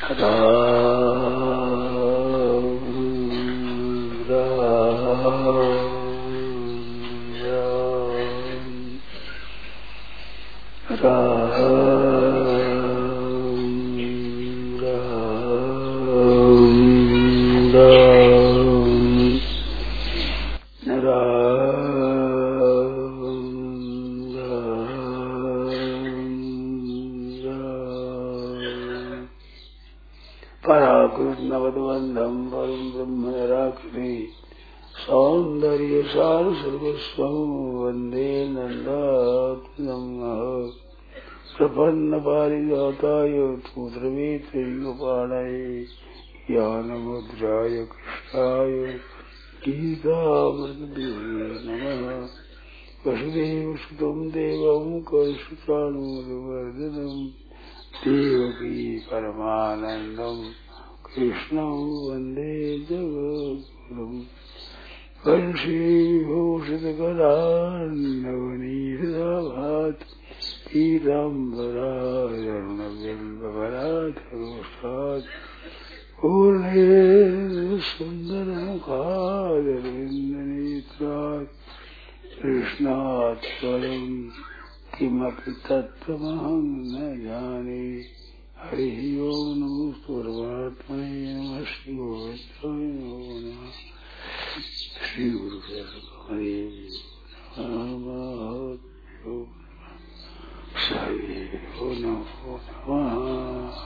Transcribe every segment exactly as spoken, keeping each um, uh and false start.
पराकृष्णवद्वन्दं परं ब्रह्म निराकृति सौन्दर्य सार सर्वस्वं वन्दे नन्दात्मजं प्रपन्न पारिजाताय क्षुद्रवेत्रयुगपाणये ज्ञानमुद्राय कृष्णाय गीतामृतदे नमः। वसुदेवसुतं देवं कंसचाणूरमर्दनं देवकी परमानन्दं कृष्णं वन्दे जगद्गुरुं। वंशीविभूषितकरान्नवनीरदाभात् पीताम्बरारुणबिम्बफलाधरोष्ठात् पूर्णेन्द्र सुन्दरमुखादरविन्दनेत्रात् कृष्णात् परं किमपि तत्त्वमहं न जाने। हरि ओं नमो परमात्मने नमः शिवाय नमः। श्री गुरुदेव नमः। हरि ओं नमो नमः।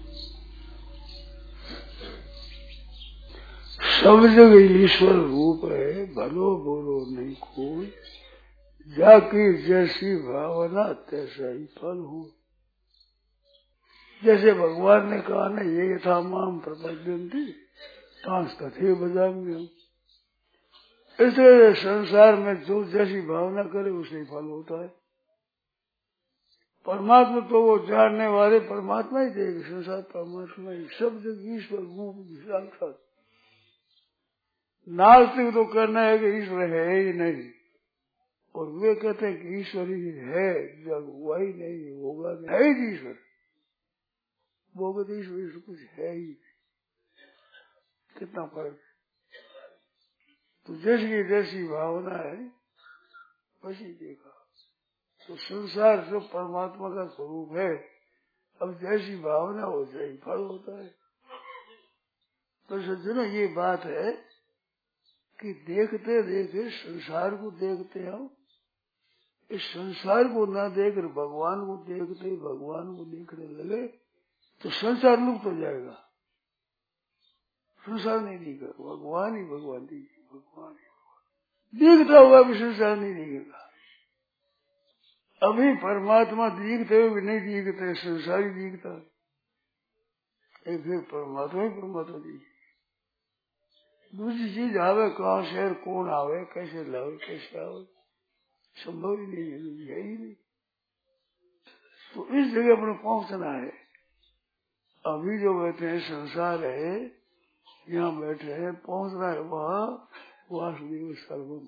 सब जगह ईश्वर रूप है, भलो बोलो नहीं कोई, जाकी जैसी भावना तैसा ही फल हो। जैसे भगवान ने कहा ना, ये यथा माम प्रपद्यन्ति तांस तथैव भजाम्यहम्। इसलिए संसार में जो जैसी भावना करे उसे ही फल होता है। परमात्मा तो वो जानने वाले परमात्मा ही देगा, संसार परमात्मा ही, सब जगह ईश्वर रूप साक्षात। नास्तिक तो कहना है कि ईश्वर है ही नहीं, और वे कहते हैं कि ईश्वर ही है, जब हुआ ही नहीं होगा नहीं, है ही ईश्वर। वो कहते ईश्वर ईश्वर कुछ है ही नहीं। कितना फर्क। तो जैसी जैसी भावना है वैसी देखा। तो संसार जो परमात्मा का स्वरूप है, अब जैसी भावना हो जाए फल होता है। तो सज्जनों ये बात है कि देखते देखते संसार को देखते हम, इस संसार को ना देखकर भगवान को देखते ही भगवान को देखने लगे तो संसार लुप्त हो जाएगा। संसार नहीं दिखेगा, भगवान ही भगवान दिखेगा, भगवान ही भगवान दिखता हुआ भी संसार नहीं दिखेगा। अभी परमात्मा दिखते हुए भी नहीं दिखते, संसार ही दिखता है। फिर परमात्मा ही परमात्मा दिखे। दूसरी चीज आवे कहाँ से, कौन आवे, कैसे लावे, कैसे आवे, संभव ही नहीं है, है ही नहीं। तो इस जगह पर पहुंचना है। अभी जो बैठे हैं संसार है, यहाँ बैठे हैं, पहुंचना है वहाँ वासुदेव सर्वम,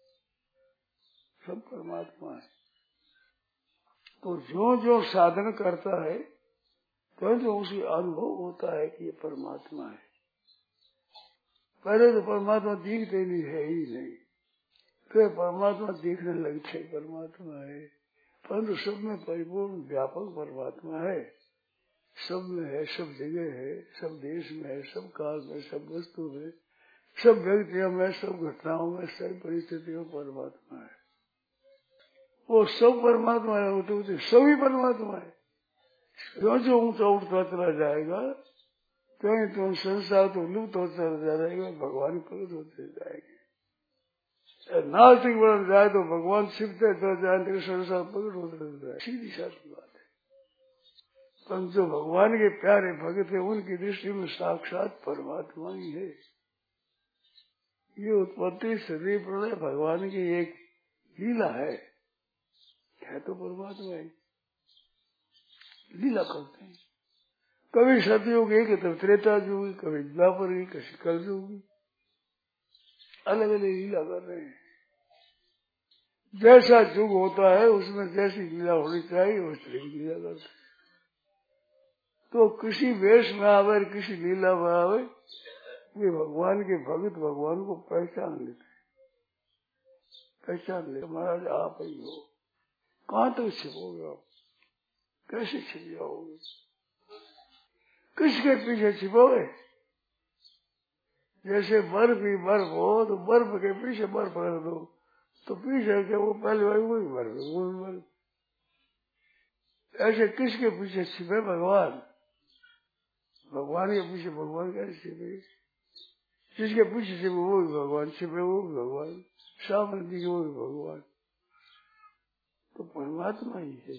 सब परमात्मा है। तो जो जो साधन करता है तो जो उसी अनुभव होता है कि ये परमात्मा है। पहले तो परमात्मा दिखते नहीं, है ही नहीं, फिर परमात्मा दिखने लगते परमात्मा है। परंतु सब में परिपूर्ण व्यापक परमात्मा है, सब में है, सब जगह है, सब देश में है, सब काल में, सब वस्तु में, सब व्यक्तियों में, सब घटनाओं में, सब परिस्थितियों में परमात्मा है। वो सब परमात्मा है, वो तो सभी परमात्मा है। जो जो ऊंचा उठता चला जाएगा कहीं तो संसार तो लुप्त होता चला जाएगा, भगवान प्रकट होते जाएंगे। नास्तिक बन जाए तो भगवान छिपते तो जाए, संसार प्रकट होते जाए, सीधी साधी बात है। पर जो भगवान के प्यारे भगत है उनकी दृष्टि में साक्षात परमात्मा ही है। ये उत्पत्ति सदी प्रलय भगवान की एक लीला है, है तो परमात्मा ही लीला करते हैं। कभी सतयुग है, कभी त्रेता युग, कभी द्वापर की, कभी कलयुग, अलग अलग लीला कर रहे हैं। जैसा युग होता है उसमें जैसी लीला होनी चाहिए उस तरह की लीला करते हैं। तो किसी वेश में आवे, किसी लीला में आवे, ये भगवान के भगत भगवान को पहचान लेते, पहचान ले महाराज आप ही हो। कहाँ तक छिपोगे आप, कैसे छिप जाओगे, किसके पीछे छिपोगे? जैसे बर्फ ही बर्फ हो तो बर्फ के पीछे बर्फ रख दो, तो पीछे के वो पहले वही वही बर्फ, वो भी बर्फ। ऐसे किसके पीछे छिपे भगवान? भगवान के पीछे भगवान कैसे छिपे? जिसके पीछे छिपे वो भी भगवान, छिपे वो भी भगवान, सामने दिखे वो भी भगवान, तो परमात्मा ही है।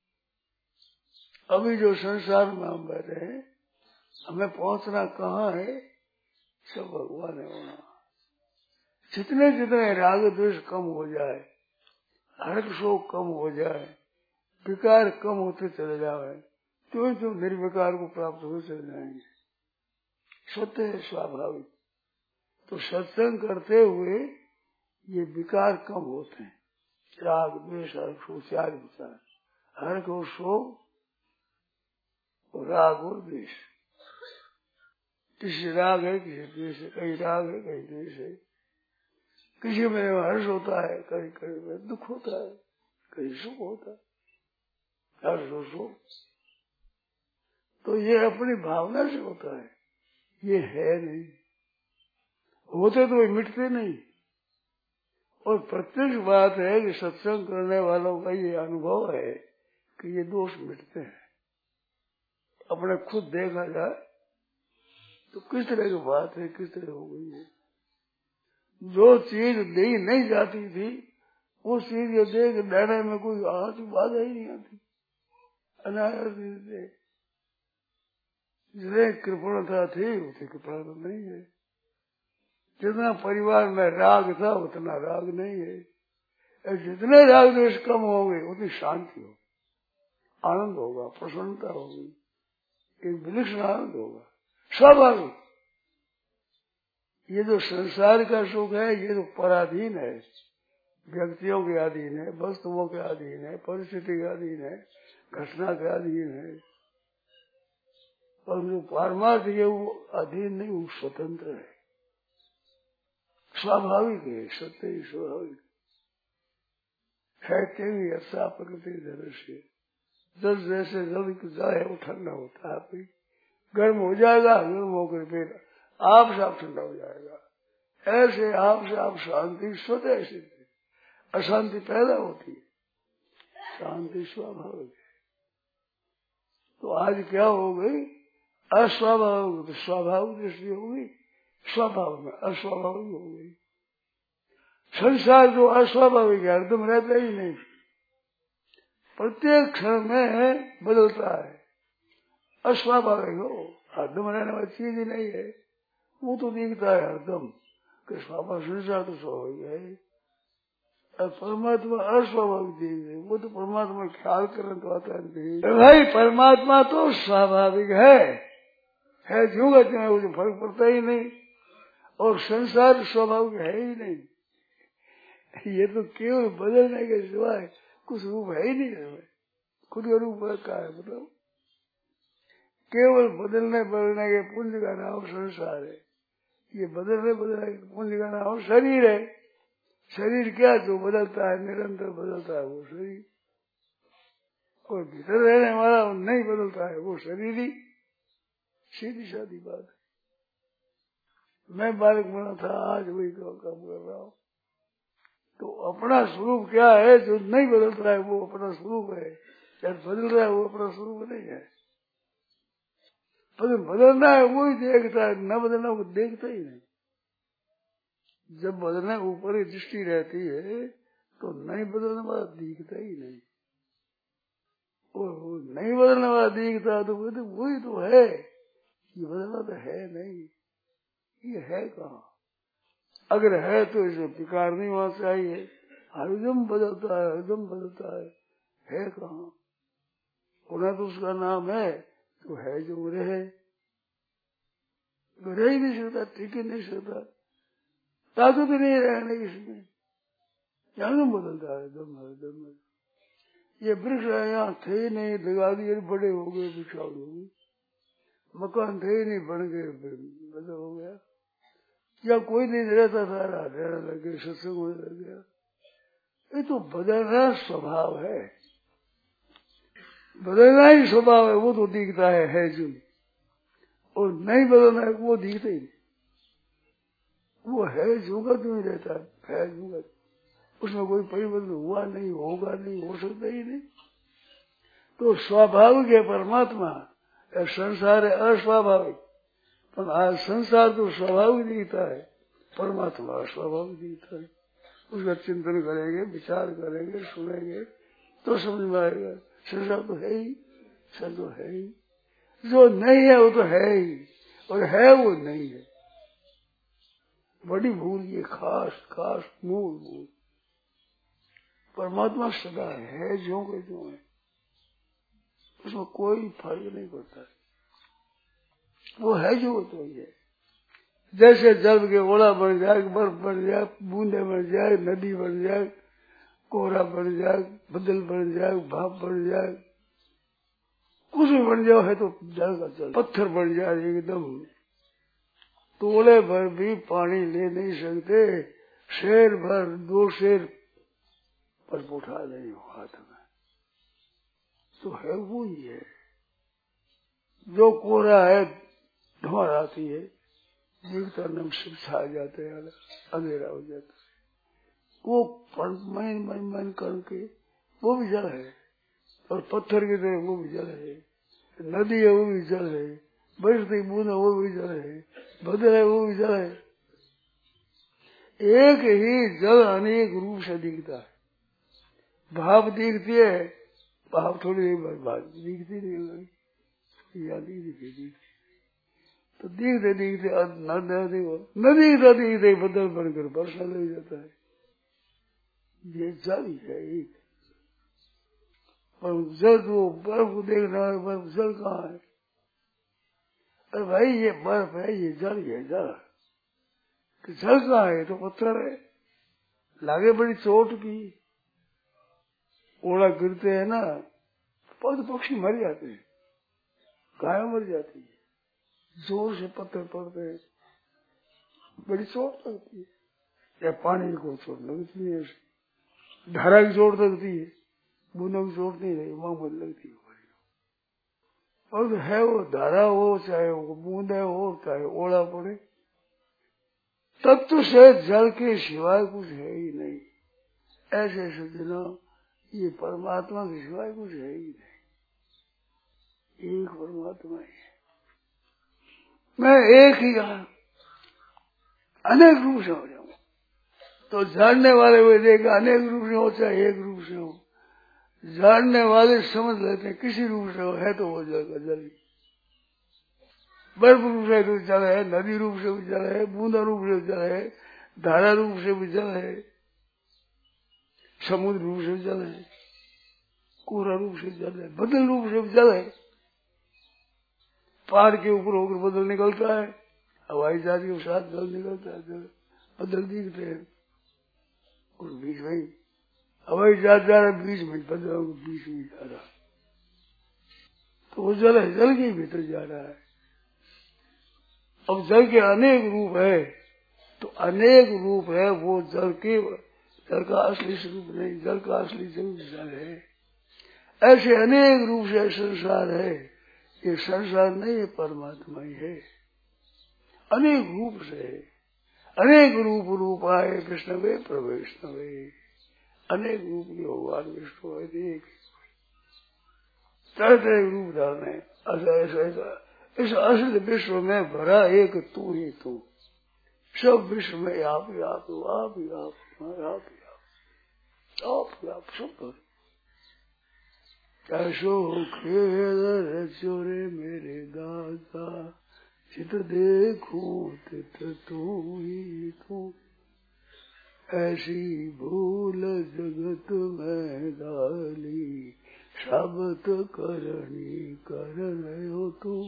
अभी जो संसार में हम बैठे हैं, हमें पहुंचना कहाँ है? सब भगवान है वहाँ। जितने जितने राग द्वेष कम हो जाए, हर्ष शोक कम हो जाए, विकार कम होते चले जाए, तो जो निर्विकार को प्राप्त हो चले जाएंगे, सत्य है, स्वाभाविक। तो सत्संग करते हुए ये विकार कम होते हैं, राग द्वेष हर्ष चार विचार, हर्ष और शोक और राग और द्वेष। किसी राग है, किसी द्वेष है, कहीं राग है, कहीं द्वेष है, किसी में हर्ष होता है, कहीं कहीं में दुख होता है, कहीं सुख होता है, हर्ष और शोक। तो ये अपनी भावना से होता है, ये है नहीं, होते तो ये मिटते नहीं। और प्रत्यक्ष बात है कि सत्संग करने वालों का ये अनुभव है कि ये दोष मिटते हैं। अपने खुद देखा जाए तो किस तरह की बात है, किस तरह हो गई है। जो चीज दी नहीं जाती थी, वो चीज ये देख डरने में कोई आती बाधा ही नहीं आती, अनायास दे। जितने कृपणता थी उतनी कृपणता नहीं है, जितना परिवार में राग था उतना राग नहीं है। जितने राग द्वेष कम होंगे उतनी शांति होगी, आनंद होगा, प्रसन्नता होगी, एक विलक्षण आनंद होगा, स्वाभाविक। ये जो संसार का सुख है ये तो पराधीन है, व्यक्तियों के अधीन है, वस्तुओं के अधीन है, परिस्थिति के अधीन है, घटना के अधीन है। और जो पारमार्थ है वो अधीन नहीं, वो स्वतंत्र है, स्वाभाविक है, सत्य ही स्वाभाविक है। तेरी ऐसा प्रकृति दृश्य, जल जैसे जल की जाए वो ठंडा होता है, फिर गर्म हो जाएगा, गर्म होकर फिर आप से आप ठंडा हो जाएगा। ऐसे आप से आप शांति स्वतः सिद्ध है, अशांति पैदा होती है, शांति स्वाभाविक है। तो आज क्या हो गई? अस्वाभाविक स्वाभाविक दृष्टि हो गई, स्वभाव में अस्वाभाविक हो गई। संसार जो अस्वाभाविक है हरदम रहता ही नहीं, प्रत्येक क्षण में बदलता है। अस्वाभाविक हो हरदम रहने वाली चीज ही नहीं है, वो तो दिखता है हरदम कि स्वाभाविक संसार तो स्वाभाविक है, और परमात्मा अस्वाभाविक चीज है, वो तो परमात्मा ख्याल करने तो आता नहीं। भाई परमात्मा तो स्वाभाविक है, है जो कहते हैं, मुझे फर्क पड़ता ही नहीं। और संसार स्वाभाविक है ही नहीं, ये तो केवल बदलने के सिवाय कुछ रूप है ही नहीं है। खुद का रूप क्या है मतलब? केवल बदलने बदलने के पुंज का नाम संसार है। ये बदलने बदलने के पुंज का नाम शरीर है। शरीर क्या जो बदलता है, निरंतर बदलता है वो शरीर, और भीतर रहने वाला वो नहीं बदलता है, वो शरीर ही। सीधी सादी बात है। मैं बालक बना था, आज वही काम कर रहा हूँ। तो अपना स्वरूप क्या है जो नहीं बदलता है, वो अपना स्वरूप है। जब बदल रहा है वो अपना स्वरूप नहीं है। पर बदलना है वो ही देखता है, न बदलना वो देखता ही नहीं। जब बदलने ऊपर ही दृष्टि रहती है तो नहीं बदलने वाला दिखता ही नहीं, और वो नहीं बदलने वाला दिखता तो वो तो वही तो है, ये बदलना तो है नहीं। ये है कहाँ? अगर है तो इसे विकार नहीं होना चाहिए। हरदम बदलता है, हरदम बदलता है, है कहाँ? होना तो उसका नाम है, तो है जो रहे, रह ही नहीं सकता, टिक ही नहीं सकता, ताकत नहीं रहने इसमें, यहाँ बदलता है दम हरदम। ये वृक्ष यहाँ थे नहीं, लगा दिए, बड़े हो गए, विशाल हो गए, मकान थे ही नहीं, बन गए, बदल हो गया, या कोई नहीं रहता था, रहने लग गए, सत्संग होने लग गया। ये तो बदलना स्वभाव है, बदलना ही स्वभाव है, वो तो दिखता है है जो, और नहीं बदलना है वो दिखता ही नहीं, वो है जो का जो ही रहता है, है जो का, उसमें कोई परिवर्तन हुआ नहीं, होगा नहीं, हो सकता ही नहीं। तो स्वाभाविक है परमात्मा, संसार है अस्वाभाविक, पर आज संसार तो स्वाभाविक दिखता है, परमात्मा अस्वाभाविक दिखता है। उसका चिंतन करेंगे, विचार करेंगे, सुनेंगे तो समझ में आएगा, संसार तो है ही, सब तो है ही, जो नहीं है वो तो है ही, और है वो नहीं है। बड़ी भूल ये, खास खास मूल भूल। परमात्मा सदा है जो के जो है, उसमें कोई फर्क नहीं पड़ता है, वो है जो तो ही है। जैसे जल के ओला बन जाए, बर्फ बन जाए, बूंदे बन जाए, नदी बन जाए, कोहरा बन जाए, बदल बन जाए, भाप बन जाए, कुछ भी बन जाओ है तो जल का जल। पत्थर बन जाए एकदम, तोले भर भी पानी ले नहीं सकते, शेर भर दो शेर पर उठा नहीं हाथ में, तो है वो ही है। जो कोहरा है, धुआं आती है, जीवता नम सब छा जाते हैं, अंधेरा हो जाता है, वो मन मन मन करके वो भी जल है, और पत्थर की तरह वो भी जल है, नदी है वो भी जल है, बरसती बूंद वो भी जल है, बदल है वो भी जल है। एक ही जल अनेक रूप से दिखता है। भाप दिखती है, भाप थोड़ी देर बाद भाप दिखती नहीं, या दिखती दिखती तो दिखते दिखते नदी नदी का दिखते बदल बनकर वर्षा लग जाता है। ये जल है एक, और जल वो बर्फ को देखना है, बर्फ जल कहाँ है? अरे भाई ये बर्फ है, ये जल है, जल कि जल कहाँ है? तो पत्थर है, लागे बड़ी चोट की, ओला गिरते हैं ना, पशु पक्षी मर जाते हैं, गाय मर जाती है, जोर से पत्थर पड़ते हैं, बड़ी चोट लगती है। या पानी को चोट लगती है, धारा की चोट लगती है, बूंदों की चोट नहीं लगती, वहां मत लगती है। और है वो धारा हो, चाहे वो बूंदे हो, चाहे ओला पड़े, तत्व से जल के सिवाय कुछ है ही नहीं। ऐसे सज्जना, ये परमात्मा के सिवाय कुछ है ही नहीं, एक परमात्मा ही है। मैं एक ही अनेक रूप से हो जाऊंगा, तो जानने वाले वो देगा अनेक रूप से हो चाहे एक रूप से हो, जानने वाले समझ लेते हैं किसी रूप से हो, है तो वो जल का जल, बर्फ रूप से भी जल है, नदी रूप से भी जल है, बूंदा रूप से भी जल है, धारा रूप से भी जल है, समुद्र रूप से जल है, कोहरा रूप से जल है, बदल रूप से भी जल है, पहाड़ के ऊपर होकर बदल निकलता है, हवाई जहाज के साथ जल निकलता है, जल बदल दिखते हैं, और बीच में हवाई जहाज जा रहा है, बीच में बदल बीच में जा रहा, तो वो जल है, जल के भीतर जा रहा है। अब जल के अनेक रूप है, तो अनेक रूप है, वो जल के जल का असली स्वरूप नहीं, जल का असली स्वरूप जल है। ऐसे अनेक रूप से संसार है, ये संसार नहीं है, परमात्मा ही है, अनेक रूप से है, अनेक रूप रूप आए कृष्णवे प्रवैष्णवे, अनेक रूप के भगवान विष्णु है, एक तरह तरह रूप डालने, ऐसा ऐसा ऐसा इस असली विश्व में भरा एक तू ही तू, सब विश्व में आप ही आप हो, आप ही आप आप ही आप आप ही आप सब कैसो खेल चोरे मेरे दादा, चित देखो तित तू ही तू, ऐसी भूल जगत में डाली, शब्द करनी कर रहे हो तू।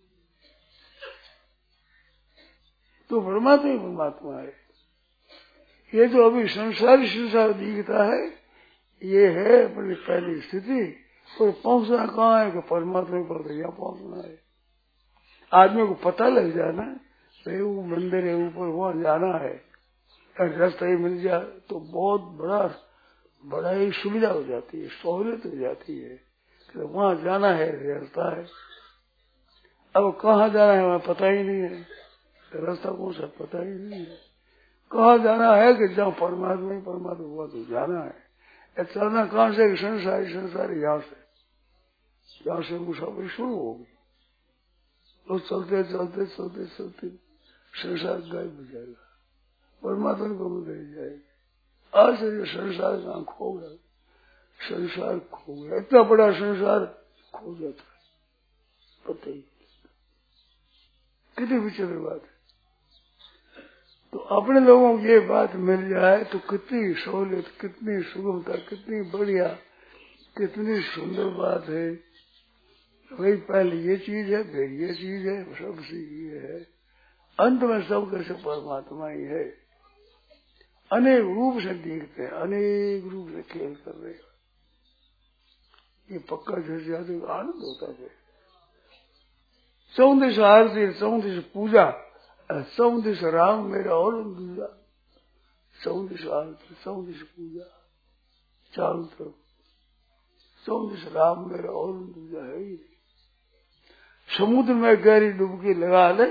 तो परमात्मा ही परमात्मा है। ये जो अभी संसारी संसार दिखता है, ये है अपनी पहली स्थिति, और पहुंचना कहाँ है कि परमात्मा पर यहाँ पहुंचना है। आदमी को पता लग जाना भाई वो मंदिर है ऊपर वहां जाना है, रास्ता ही मिल जाए तो बहुत बड़ा बड़ा ही सुविधा हो जाती है, सहूलियत हो जाती है। तो वहां जाना है रास्ता है। अब कहाँ जाना है वहां पता ही नहीं है, रास्ता कौन सा पता ही नहीं है। कहाँ जाना है कि जहाँ परमात्मा ही परमात्मा हुआ तो जाना है। चलना कहाँ से? संसार संसार यहाँ से, यहाँ से मुसाफिर शुरू होगी। तो चलते चलते चलते चलते संसार गायब हो जाएगा, परमात्मा को मिल जाएगी। आज से जो संसार कहाँ खो गया, संसार खो गया, इतना बड़ा संसार खो जाता है, पता ही कितनी विचित्र बात है। तो अपने लोगों को ये बात मिल जाए तो कितनी सहूलियत, कितनी सुगमता, कितनी बढ़िया, कितनी सुंदर बात है। वही पहले ये चीज है, फिर ये चीज है, सबसे ये है, अंत में सब कैसे परमात्मा ही है। अनेक रूप से देखते हैं, अनेक रूप से खेल कर रहे हैं। ये पक्का झट जाते आनंद होता है। चौंतीस आरती, चौंतीस पूजा, चौंतीस राम मेरा और दूजा, चौंतीस आरती, चौंतीस पूजा, चारों तरफ चौंतीस राम मेरा और दूजा है ही। समुद्र में गहरी डुबकी लगा ले,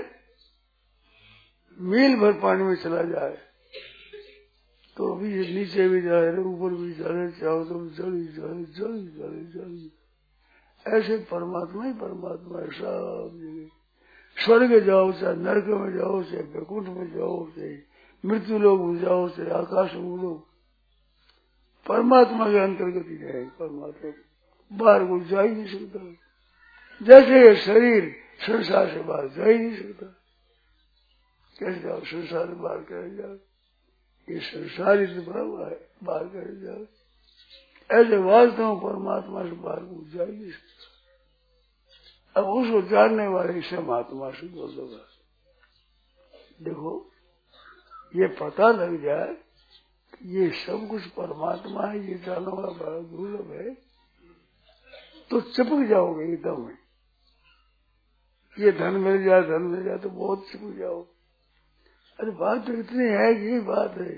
मील भर पानी में चला जाए तो भी नीचे भी जा रहे, ऊपर भी जा रहे, चारों तरफ जल ही जल जल जल जल। ऐसे परमात्मा ही परमात्मा है सब जगह। स्वर्ग जाओ, चाहे नरक में जाओ, चाहे वैकुंठ में जाओ, चाहे मृत्यु लोग में जाओ, चाहे आकाश में लोग, परमात्मा के अंतर्गत ही जाए। परमात्मा बाहर कोई जा ही नहीं सकता। जैसे ये शरीर संसार से बाहर जा ही नहीं सकता, कैसे जाओ संसार से बाहर कैसे जाओ? ये संसार ही तो बड़ा हुआ है, बाहर कैसे जाओ? ऐसे वास्तव परमात्मा से बाहर को जा ही नहीं सकता। अब उसको जानने वाले इसे महात्मा से बोल दो। देखो ये पता लग जाए कि ये सब कुछ परमात्मा है, ये जानने वाला बड़ा दुर्लभ है, तो चिपक जाओगे एकदम में। ये धन मिल जाए, धन मिल जाए तो बहुत चिपक जाओ। अरे बात तो इतनी है कि ये बात है,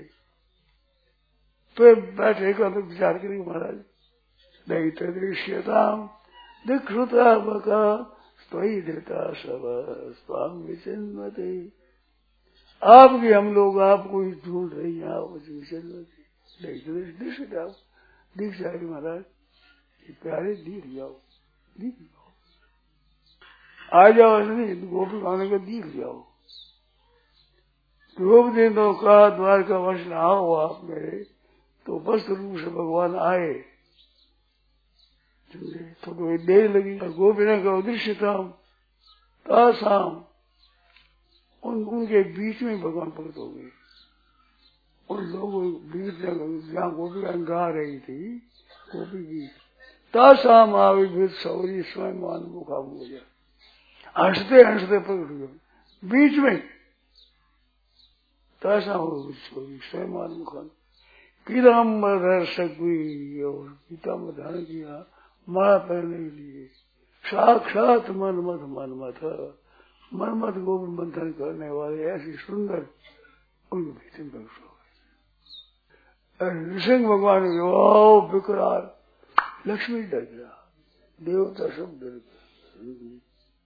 तो बैठे का तो विचार करेंगे महाराज। नहीं तो दृश्यताम दिखता बका स्वयं देता सब स्वाम विचिन्वते। आपके हम लोग आपको ही ढूंढ रही हैं, आप विचिन्वते। नहीं तो दृश्यता दिख जाएगी महाराज, प्यारे दिख जाओ, दिख जाओ, आ जाओ। नहीं गोपी खाने का दिख जाओ। रूप दिन तो कहा द्वार का वंश आओ आप मेरे, तो वस्त्र रूप से भगवान आए। थोड़ी देर लगी, गोपी ने कहा दृश्यताम तासाम, उन उनके बीच में भगवान प्रकट हो गए। उन लोगों बीच जहाँ गोपी गा रही थी, गोपी गीत, तासाम आविर्भूत सौरी स्वयं मान मुखा हो गया, हंसते हंसते प्रकट हुए बीच में। तासाम सौरी स्वयं मान मुखा पीताम्बर सकुई और पीताम्बर धारण किया, माला पहनने के लिए। साक्षात मनमथ मनमथ, मनमथ गोविंद मंथन करने वाले ऐसी सुंदर उनके भीतर प्रवेश हो गए। नृसिंह भगवान वाओ विकराल, लक्ष्मी डर गया, देवता सब डर गए।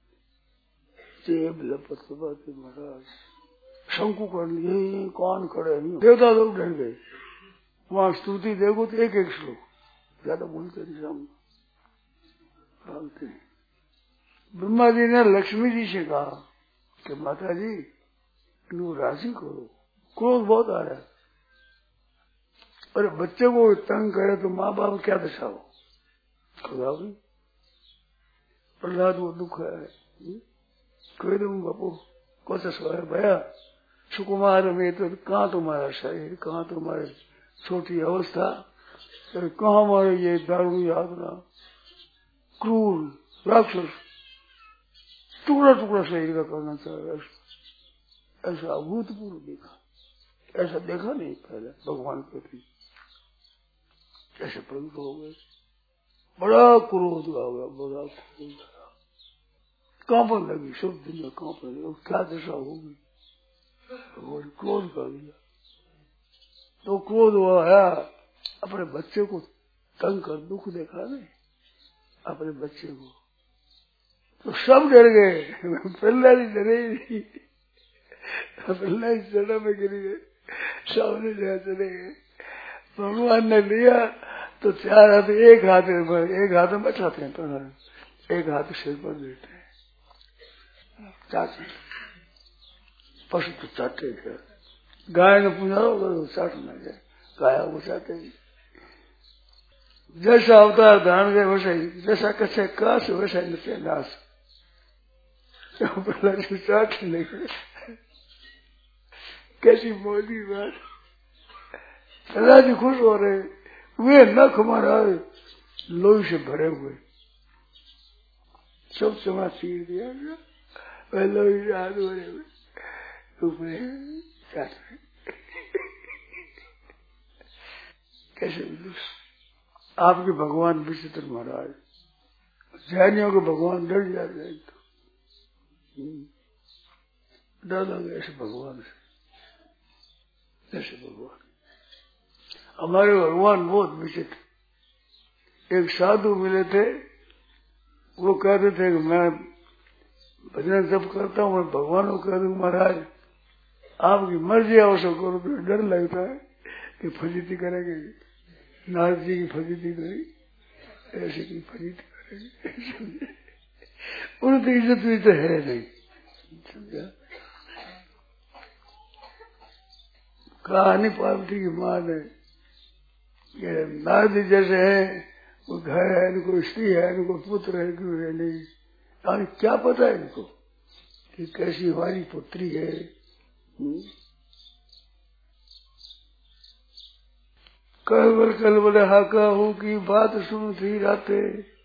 जेब लपत लपत महाराज शंकु कर लिए, कौन खड़े नहीं, देवता लोग डर गए। वहां स्तुति देखो तो एक एक श्लोक, ज्यादा बोलते नहीं हम बोलते। ब्रह्मा जी ने लक्ष्मी जी से कहा कि माता जी इनको राजी करो, क्रोध बहुत आ रहा है, अरे बच्चे को तंग करे तो माँ बाप क्या दशा हो। खुदा भी प्रहलाद को दुख है, कह दूँ बापू कौन सा भैया सुकुमार में तो कहाँ तुम्हारा शरीर, कहाँ तुम्हारी छोटी अवस्था, कहाँ हमारे ये दारू यातना, क्रूर राक्षस टुकड़ा टुकड़ा शरीर का करना चाह रहा है। ऐसा अभूतपूर्व देखा, ऐसा देखा नहीं पहले भगवान के प्रति। ऐसे प्रभु हो गए, बड़ा क्रोध आ गया, बड़ा क्रोध। कांपने लगी, सब दुनिया कांपने लगी। क्या दशा होगी? वो क्रोध कर दिया। तो क्रोध वो आया, अपने बच्चे को तंग कर, दुख देखा नहीं अपने बच्चे को, तो सब डर गए। प्रहलाद डरे ही नहीं, प्रहलाद सड़ा में गिर गए, सामने जहाँ चले गए। भगवान ने लिया तो चार हाथ, एक हाथ एक हाथ में बैठाते हैं प्रहलाद, एक हाथ सिर पर देते हैं, चाटे। पशु तो चाटे थे, गाय ने पूछा होगा तो चाटना है, गाया वो चाटे। जैसा अवतार धारण गए वैसा ही, जैसा कच्चे काश वैसा ही नचे नाश। चाटने लगे, कैसी मोदी बात। प्रहलाद जी खुश हो रहे, वे नख महाराज लोही से भरे हुए, सब चमड़ा चीर दिया गया, वह लोही से हाथ भरे हुए चाट रहे। कैसे आपके भगवान विचित्र महाराज, जैनियों के भगवान डर जाते हैं, तो डर लगे ऐसे भगवान से, ऐसे भगवान। हमारे भगवान बहुत विचित्र। एक साधु मिले थे, वो कहते थे कि मैं भजन जब करता हूँ, मैं भगवान को कह दूँ महाराज आपकी मर्जी आवश्यक करो, तो डर लगता है कि फजीती करेंगे, नारद जी की फजीती करी, ऐसे की फजीती करेंगे। उनकी इज्जत भी तो है नहीं, समझा। कहानी पार्वती की माँ ने, ये नारद जी जैसे है, वो घर है, इनको स्त्री है, इनको पुत्र है, क्यों है नहीं, और क्या पता है इनको कि कैसी हमारी पुत्री है। कलबल कलबल हाका हो की बात सुन थी राते,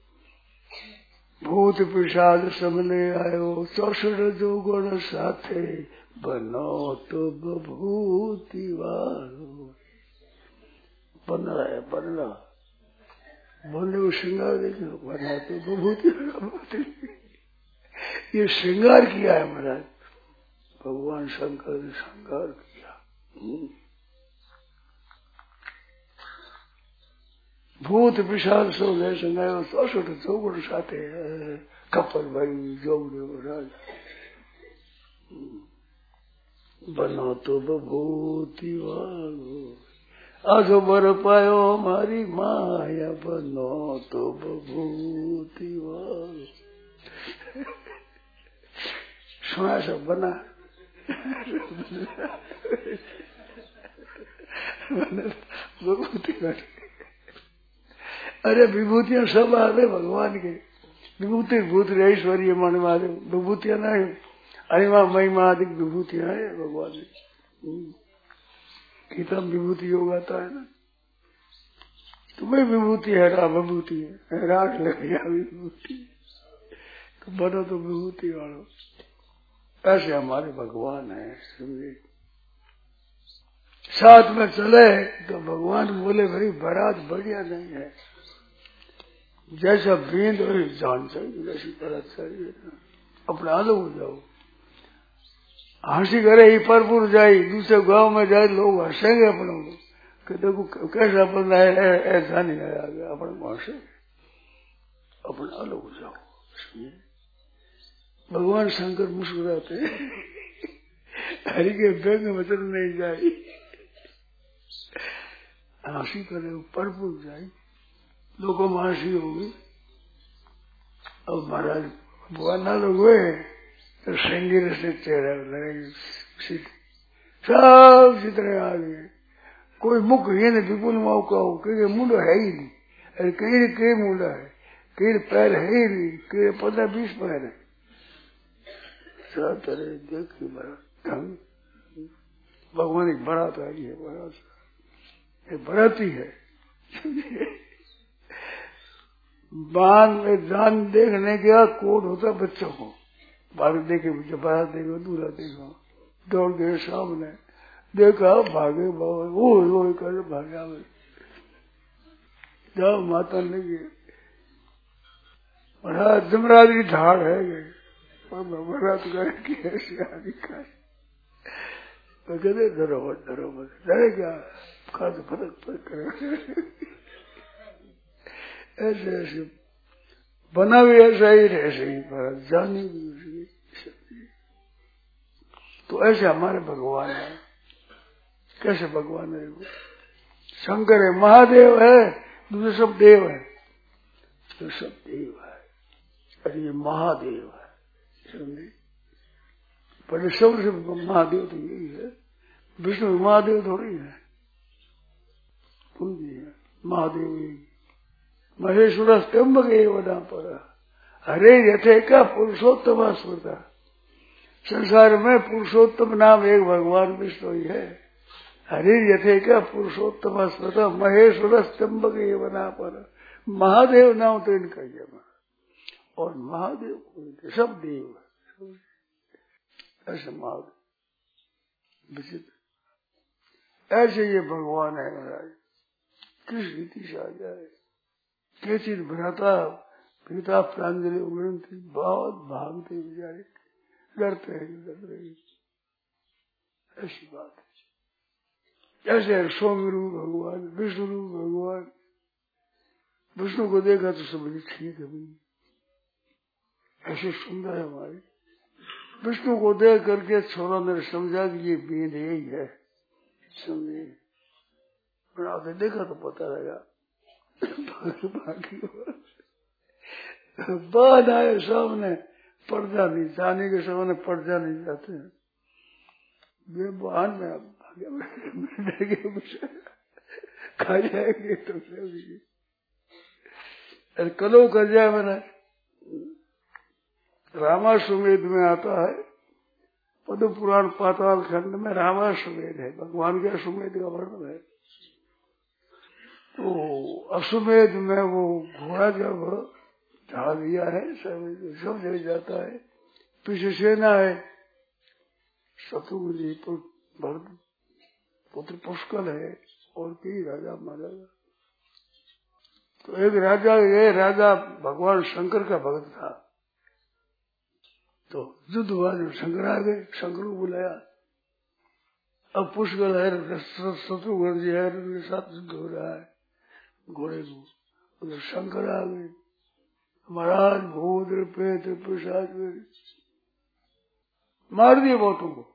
भूत पिशाच समने आयो, चौसठ जो गुण साथे, बनो तो बभूति वालो। बन रहा है, बन रहा बोलने को श्रृंगार देखो, बना तो बभूति। ये श्रृंगार किया है महाराज, भगवान शंकर ने श्रृंगार किया। भूत विशाल सो गए संगायो, चौसठ चौगुण साथे, कपल भाई जोगड़े महाराज। बनो तो बभूति वालो, आजो बर पायो हमारी माया, बनो तो बभूति वालो। सुना सब बना, विभूति वाले। अरे विभूतियां सब आ गए भगवान के, विभूति भूत ऐश्वर्य मन वाले विभूतियां नहीं, अरिमा महिमा आदि विभूतियां है भगवान की। गीता में विभूति योग आता है ना, तुम्हें विभूति है, रा विभूति है, राग लग गया विभूति, तो बनो तो विभूति वालों। ऐसे हमारे भगवान है, समझे। साथ में चले तो भगवान बोले भाई बारात बढ़िया नहीं है, जैसा बींद वही जान चाहिए, जैसी बारात चाहिए, अपने अलग हो जाओ। हंसी करे ही परपुर जाए, दूसरे गांव में जाए लोग हंसेंगे अपनों को कि देखो कैसा बंदा है, ऐसा नहीं है, अपने को हंसे, अपने अलग हो जाओ। भगवान शंकर मुस्कुराते हरि के व्यंग वचन नहीं जाए, हंसी करे परपुर जाए, लोगों में हंसी होगी। अब महाराज बुआना लोग हुए तो संगीत से चेहरा लगे, सब जितने आ गए, कोई मुख ही नहीं, विपुल माओ का हो, कहीं मुंडो है ही नहीं, अरे कहीं कहीं मुंडा है, कहीं पैर है ही नहीं, कहीं पंद्रह बीस पैर है, सब तरह देखिए महाराज। भगवान एक बारात आई है, बारात ये बराती है। बान में जान देखने गया, कोट होता बच्चों को, बाहर देखे बारात देखो, दूल्हा देखो, दौड़ गए सामने, देखा भागे बाबा, वो वो कर भागा, जाओ माता लगी महाराज जमराज की ढाड़ है, पर बलात्कार की ऐसी हानि का तो कहते डरो मत डरो मत डरे क्या खाद फर्क पर करे ऐसे ऐसे बना भी ऐसा ही ऐसे ही पर जानी भी उसकी तो ऐसे हमारे भगवान है। कैसे भगवान है वो? शंकर है, महादेव है, दूसरे सब देव है, तो सब देव है और ये महादेव है। समझे? पर सबसे महादेव तो यही है, विष्णु महादेव थोड़ी है, तुम भी है महादेव यही। महेश्वर स्तंभ गए वदा पर हरे यथे का पुरुषोत्तम स्मृता। संसार में पुरुषोत्तम नाम एक भगवान विष्णु ही है। हरि यथे का पुरुषोत्तम स्मृता महेश्वर स्तंभ के बना पर महादेव नाम तो इनका ही और महादेव को सब देव ऐसे महादेव विचित्र ऐसे ये भगवान है महाराज। किस रीति से आ जाए कैसी भ्राता पिता प्रांजलि उगरण थी बहुत भागते बेचारे डरते हैं डर रहे ऐसी बात है। ऐसे स्वामी रूप भगवान विष्णु रूप भगवान। विष्णु को देखा तो समझे ठीक है भाई ऐसे सुंदर है हमारे। विष्णु को देख करके छोरा ने समझा कि ये बेद यही है समझे। बनाते देखा तो पता लगा बाद आए सामने पर्दा नहीं जाने के सामने पर्दा नहीं जाते हैं वे बहन में आगे खा जाएंगे तो कलो कर जाए मैंने रामाश्वमेध में आता है पद्म पुराण पाताल खंड में रामाश्वमेध है भगवान के अश्वमेध का वर्णन है। तो अश्वमेध में वो घोड़ा जब ढा दिया है सब सब जगह जाता है पीछे सेना है शत्रुघ्न जी भरत पुत्र पुष्कल है और कई राजा महाराजा। तो एक राजा ये राजा भगवान शंकर का भक्त था तो युद्ध हुआ जब शंकर आ गए शंकर को बुलाया। अब पुष्कल है शत्रुघ्न जी है उनके साथ युद्ध हो रहा है घोड़े को उधर शंकर आ गए महाराज भूत प्रेत पिशाच मार दिए बहुतों को।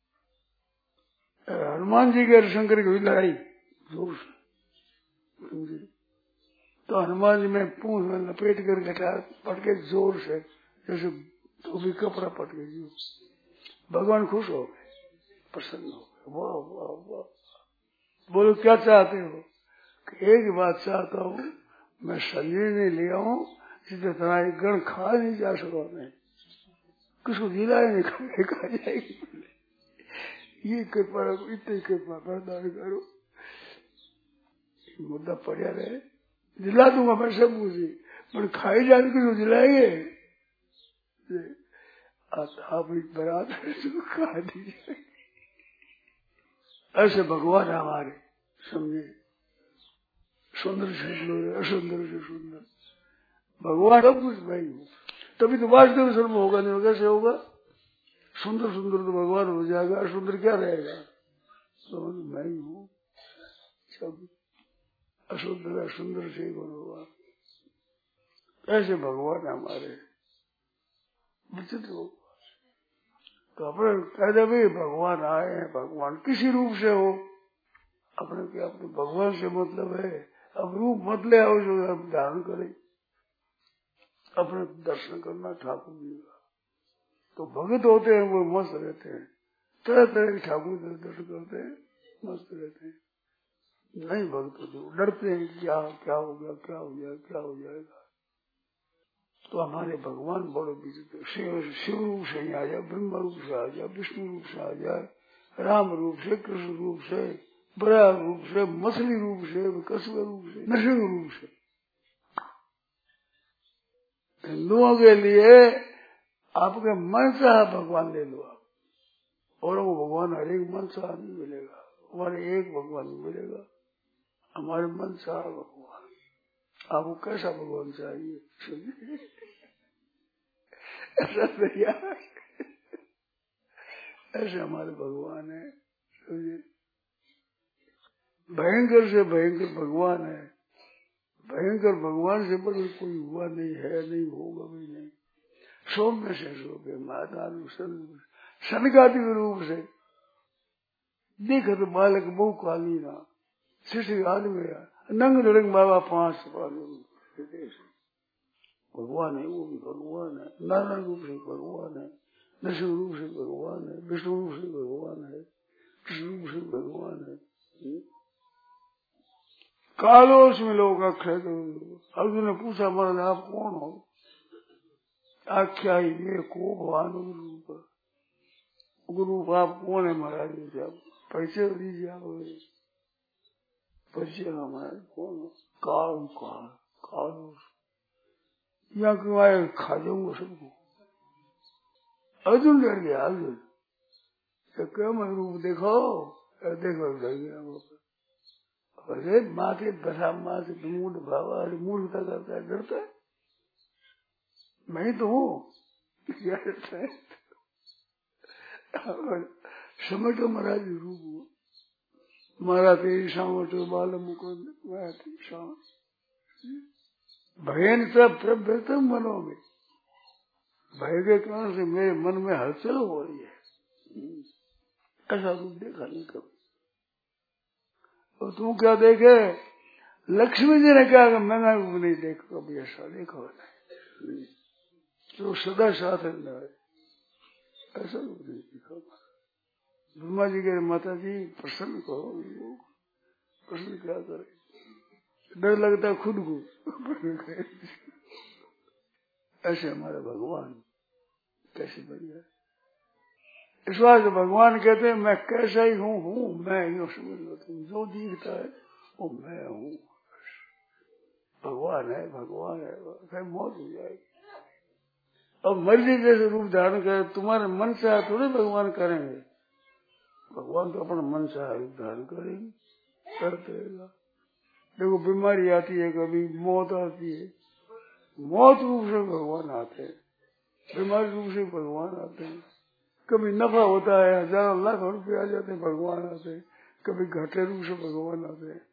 हनुमान जी के शंकर की लड़ाई जोर से तो हनुमान जी में पूंछ में लपेट कर घटा पटके जोर से जैसे धोबी कपड़ा पटके जी भगवान खुश हो गए प्रसन्न हो गए। वाह वाह वाह बोलो क्या चाहते हो? एक बात चाहता हूँ मैं शरीर नहीं लिया हूँ जिसे तुम्हारी गण खा नहीं जा सको मैं किसको जिला नहीं खाने खा जाएगी ये कृपा इतनी कृपा प्रदान करो मुद्दा पड़ा रहे जिला दूंगा मैं सब मुझे पर खाई जाने किसको जिलाएंगे आप बरात खा दीजिए। ऐसे भगवान हमारे समझे सुंदर से सुंदर असुंदर से सुंदर भगवान सब कुछ भाई हो तभी तो वास्तविक सर्व होगा नहीं कैसे होगा? सुंदर सुंदर तो भगवान हो जाएगा असुंदर क्या रहेगा? समझ मैं ही हूँ सब असुंदर असुंदर से होगा। ऐसे भगवान हमारे विचित्र हो तो अपने कहते भी भगवान आए हैं भगवान किसी रूप से हो अपने क्या अपने भगवान से मतलब है। अब रूप मत ले आओ जो हम धारण करें अपने दर्शन करना ठाकुर जी का तो भगत होते हैं वो मस्त रहते हैं तरह तरह के ठाकुर दर्शन करते हैं मस्त रहते हैं। नहीं भगत होते डरते हैं क्या क्या हो गया क्या हो गया क्या हो जाएगा। तो हमारे भगवान बड़े विचित्र शिव शिव रूप से ही आ जाए ब्रह्म रूप से आ जाए विष्णु रूप से आ जाए राम रूप से कृष्ण रूप से बड़ा रूप से मछली रूप से कसवे रूप से नरसिंह रूप से। हिंदुओं के लिए आपके मन से भगवान ले लो आप और वो भगवान हर एक मन से नहीं मिलेगा हमारे एक भगवान मिलेगा हमारे मन से भगवान आपको कैसा भगवान चाहिए ऐसा दरिया, ऐसे हमारे भगवान है। भयंकर से भयंकर भगवान है, भयंकर भगवान से बड़े कोई हुआ नहीं है, नहीं होगा भी नहीं। सौम्य से सौम्य माता सनकादि के रूप से देखा तो बालक बहु काली ना शिष्य आदमी नंग नरंग बाबा पांच भगवान है, वो भी भगवान है, नारायण रूप से भगवान है, नरसिंह रूप से भगवान है, विष्णु रूप से भगवान है, कृष्ण रूप से भगवान है। कालोश में लोग अक्षय अर्जुन ने पूछा महाराज आप कौन हो? आख्या ये को भगवान रूप गुरु आप कौन है महाराज? आप परिचय दीजिए, आप परिचय हमारे कौन हो? काल काल कालोश यहाँ क्यों आए? खा जाऊंगा सबको। अर्जुन डर गया। अर्जुन क्या मैं रूप देखो देखो डर गया वो। अरे माथे बसा माथे मूड भावा मूर्खता करता है, डरता है। मैं तो हूँ क्या डरता है? समटो महाराज रूप मारा तेरी समटो बाल मुकुंद मैं भयन सब प्रभृत मनों में, भय के कारण से मेरे मन में हलचल हो रही है। ऐसा रूप देखा नहीं कभी। और तू क्या देखे? लक्ष्मी जी ने कहा कि मैंने रूप नहीं देखा कभी, ऐसा देखो नहीं तो सदा साथ है, ऐसा रूप नहीं देखा। ब्रह्मा जी के माता जी प्रसन्न करो, प्रसन्न क्या करे? डर लगता खुद को। ऐसे हमारे भगवान कैसे बढ़िया। इस बात भगवान कहते हैं मैं कैसा ही हूँ हूँ मैं ही समझ लो, तुम जो दिखता है वो मैं हूँ। भगवान है भगवान है, फिर मौत हो जाएगी। अब मर्जी जैसे रूप धारण करे, तुम्हारे मन से थोड़े भगवान करेंगे। भगवान तो अपना मन से रूप धारण करेंगे, करते रहेगा। देखो बीमारी आती है, कभी मौत आती है, मौत रूप से भगवान आते हैं, बीमारी रूप से भगवान आते हैं। कभी नफा होता है, हजारों लाख रुपए आ जाते हैं, भगवान आते हैं। कभी घाटे रूप से भगवान आते हैं।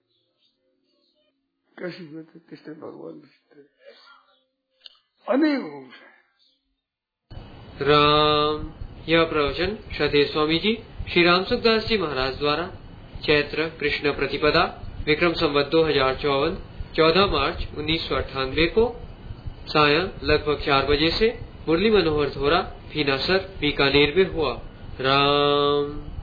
कैसी बात है, किसने भगवान दिखते अनेक रूप से। राम। यह प्रवचन श्रद्धेय स्वामी जी श्री राम सुखदास जी महाराज द्वारा चैत्र कृष्ण प्रतिपदा विक्रम संवत दो हजार चौवन चौदह मार्च उन्नीस सौ अट्ठानवे को सायं लगभग चार बजे से मुरली मनोहर धोरा, भीनासर, बीकानेर में हुआ। राम।